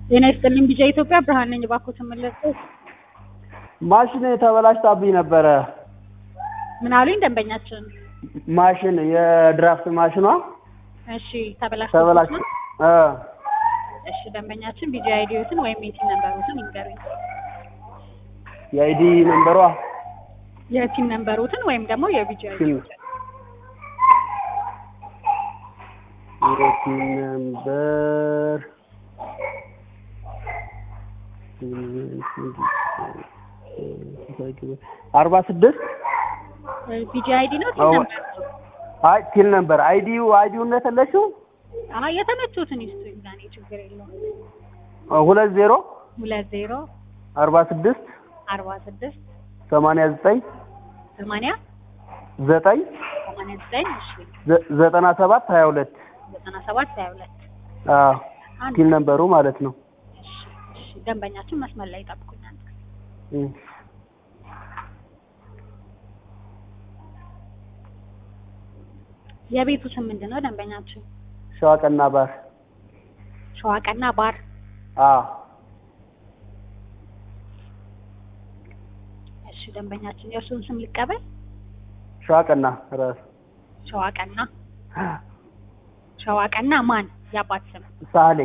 ጤና ይስጥልኝ ቢጫ ኢትዮጵያ ብርሃን ነኝ ባክዎት መለስኩ ማሽን ተበላሽታብኝ ነበረ ምን አሉኝ ደንበኛችን ማሽን የድራፍት ማሽኗ እሺ ተበላሽ እሺ ደንበኛችን ቢጂ አይዲዎትን ወይም የቲ ነምበሮትን ይንገሩኝ የአይዲ ነምበሯ የቲ ነምበሮትን ወይም ደግሞ የቢጂ አይዲ የቲ ነምበር 46 ቢጂ አይዲ ነው ቲ ነምበር አይ ቲል ነምበር አይዲው እንደተለሽው የተመቹትን ይስጡኝ ዛኔ ችግር የለውም 20 46 89 97 22 ቲል ነምበሩ ማለት ነው እሺ ደንበኛችን መስመር ላይ ይጠብቁኛል የቤቱ ስም ምንድነው ደንበኛችን ሸዋቀና ባር እሺ ደንበኛችን የእርሱን ስም ልቀበል ሸዋቀና ማን ያባት ስም ሳህሌ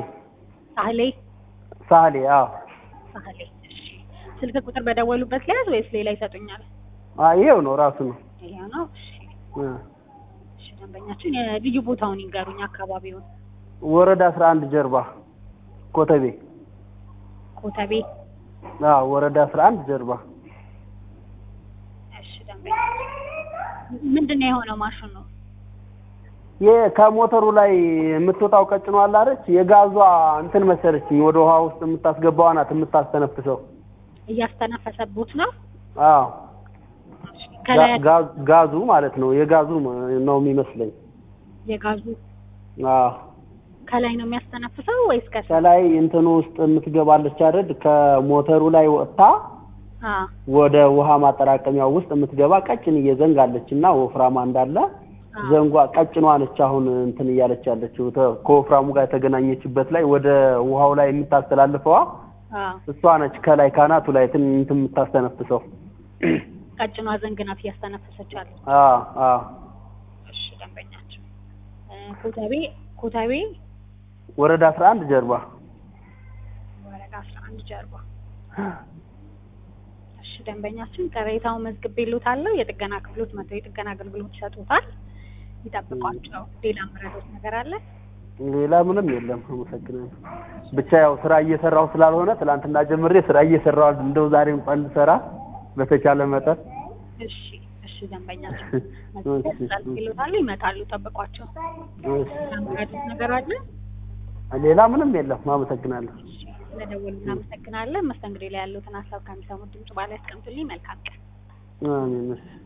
እሺ ስልክ ቁጥር በደወሉበት ላይ ወይስ ሌላ ይሰጡኛል ይሄው ነው ራሱ ነው ይሄው ነው እሺ ደንበኛችን የልዩ ቦታውን ይንገሩኝ አካባቢውን ወረዳ 11 ጀርባ ኮተቤ ወረዳ 11 ጀርባ እሺ ደንበኛችን ምንድነው የሆነው ማሽኑ ከሞተሩ ላይ የምትወጣው ቀጭኗ አላረች የጋዟ እንትን መሰለችኝ ወደ ውሃ ውስጥ የምታስገባው ናት የምታስተነፍሰው እያስተነፈሰቡት ነው ጋዙ ማለት ነው የጋዙ ነው የሚመስለኝ የጋዙ ከላይ ነው የሚያስተነፍሰው ወይስ ከላይ እንትኑ ውስጥ የምትገባለች አይደል ከሞተሩ ላይ ወጣ ወደ ውሃ ማጠራቀሚያው ውስጥ የምትገባ ቀጭን እየዘንጋለችና ወፍራማ እንዳለ ዘንጓ ቀጭኗ ነች አሁን እንትን እያለች ያለችው ከወፍራሙ ጋር ተገናኘችበት ላይ ወደ ውሃው ላይ የምታስተላልፈዋ እሷ ነች ከላይ ካናቱ ላይ እንትን የምታስተነፍሰው ቀጭኗ ዘንግናት እያስተነፈሰቻለች እሺ ደንበኛችን ኮተቤ ወረዳ 11 ጀርባ እሺ ደንበኛችን ቅሬታውን መዝግቤልዎታለሁ የጥገና ክፍሎች መጥተው የጥገና አገልግሎት ይሰጡታል ይጠብቋቸው ሌላ መረዳት ነገር አለ ሌላ ምንም የለም አመሰግናለሁ ብቻ ያው ስራ እየሰራው ስላልሆነ ትላንትና ጀምሬ ስራ እየሰራው እንደው ዛሬም እንኳን ልሰራ በተቻለ መጠን እሺ ደንበኛችን መዝግቤልዎታል ይመጣሉ ጠብቋቸው መረዳት ነገር አለ ሌላ ምንም የለም አመሰግናለሁ ለደወሉ እናመሰግናለን መስተንግዶ ላይ ያለውትን ሐሳብ ከሚሰሙት ድምጽ ባለ ያስቀምጡልኝ መልካም ቀን አሜን